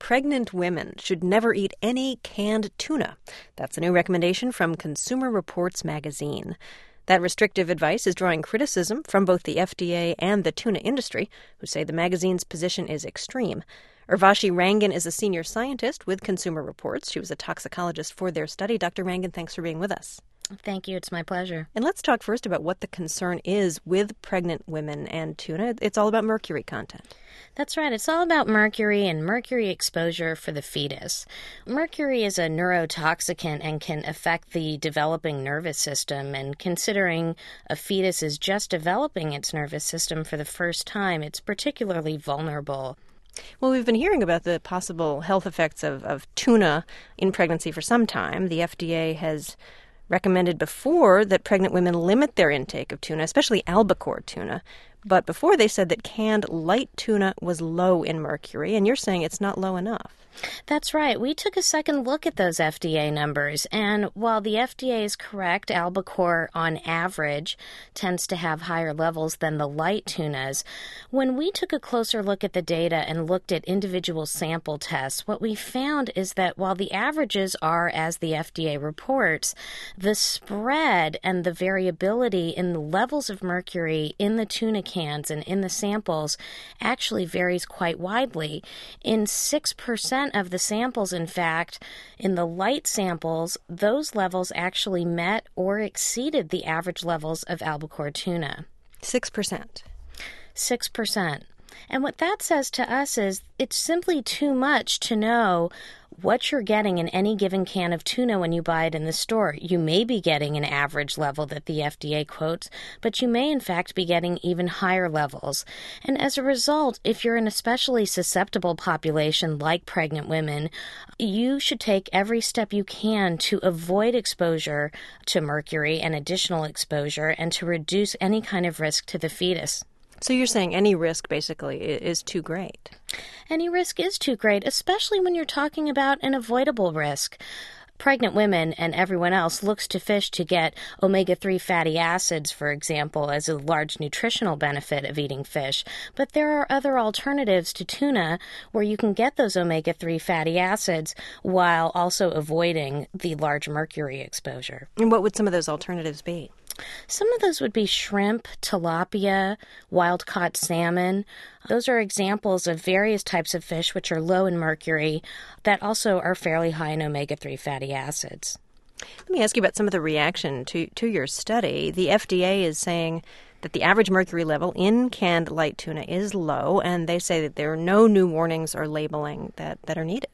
pregnant women should never eat any canned tuna. That's a new recommendation from Consumer Reports magazine. That restrictive advice is drawing criticism from both the FDA and the tuna industry, who say the magazine's position is extreme. Urvashi Rangan is a senior scientist with Consumer Reports. She was a toxicologist for their study. Dr. Rangan, thanks for being with us. Thank you. It's my pleasure. And let's talk first about what the concern is with pregnant women and tuna. It's all about mercury content. That's right. It's all about mercury and mercury exposure for the fetus. Mercury is a neurotoxicant and can affect the developing nervous system. And considering a fetus is just developing its nervous system for the first time, it's particularly vulnerable. Well, we've been hearing about the possible health effects of tuna in pregnancy for some time. The FDA has recommended before that pregnant women limit their intake of tuna, especially albacore tuna. But before they said that canned light tuna was low in mercury, and you're saying it's not low enough. That's right. We took a second look at those FDA numbers, and while the FDA is correct, albacore on average tends to have higher levels than the light tunas. When we took a closer look at the data and looked at individual sample tests, what we found is that while the averages are as the FDA reports, the spread and the variability in the levels of mercury in the tuna cans and in the samples actually varies quite widely. In 6% of the samples, in fact, in the light samples, those levels actually met or exceeded the average levels of albacore tuna. 6%. 6%. And what that says to us is it's simply too much to know what you're getting in any given can of tuna when you buy it in the store. You may be getting an average level that the FDA quotes, but you may in fact be getting even higher levels. And as a result, if you're an especially susceptible population like pregnant women, you should take every step you can to avoid exposure to mercury and additional exposure and to reduce any kind of risk to the fetus. So you're saying any risk basically is too great? Any risk is too great, especially when you're talking about an avoidable risk. Pregnant women and everyone else looks to fish to get omega-3 fatty acids, for example, as a large nutritional benefit of eating fish. But there are other alternatives to tuna where you can get those omega-3 fatty acids while also avoiding the large mercury exposure. And what would some of those alternatives be? Some of those would be shrimp, tilapia, wild-caught salmon. Those are examples of various types of fish which are low in mercury that also are fairly high in omega-3 fatty acids. Let me ask you about some of the reaction to your study. The FDA is saying that the average mercury level in canned light tuna is low, and they say that there are no new warnings or labeling that are needed.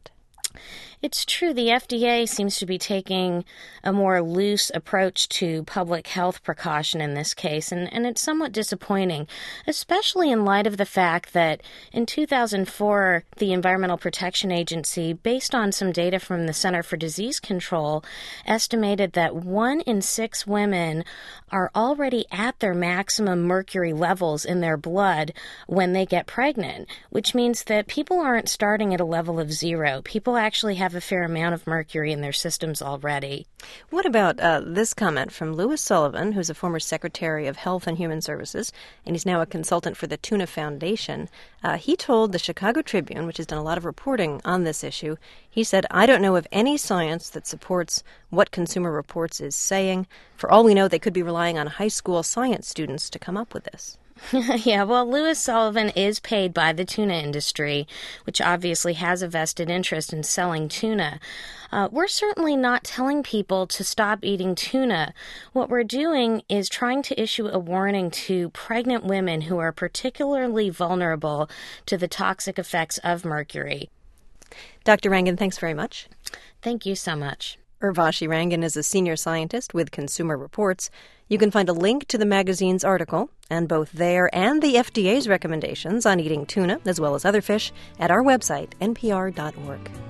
It's true. The FDA seems to be taking a more loose approach to public health precaution in this case, and it's somewhat disappointing, especially in light of the fact that in 2004, the Environmental Protection Agency, based on some data from the Center for Disease Control, estimated that 1 in 6 women are already at their maximum mercury levels in their blood when they get pregnant, which means that people aren't starting at a level of 0. People actually have a fair amount of mercury in their systems already. What about this comment from Louis Sullivan, who's a former Secretary of Health and Human Services, and he's now a consultant for the Tuna Foundation. He told the Chicago Tribune, which has done a lot of reporting on this issue, he said, "I don't know of any science that supports what Consumer Reports is saying. For all we know, they could be relying on high school science students to come up with this." Yeah, well, Louis Sullivan is paid by the tuna industry, which obviously has a vested interest in selling tuna. We're certainly not telling people to stop eating tuna. What we're doing is trying to issue a warning to pregnant women who are particularly vulnerable to the toxic effects of mercury. Dr. Rangan, thanks very much. Thank you so much. Urvashi Rangan is a senior scientist with Consumer Reports. You can find a link to the magazine's article and both their and the FDA's recommendations on eating tuna, as well as other fish, at our website, npr.org.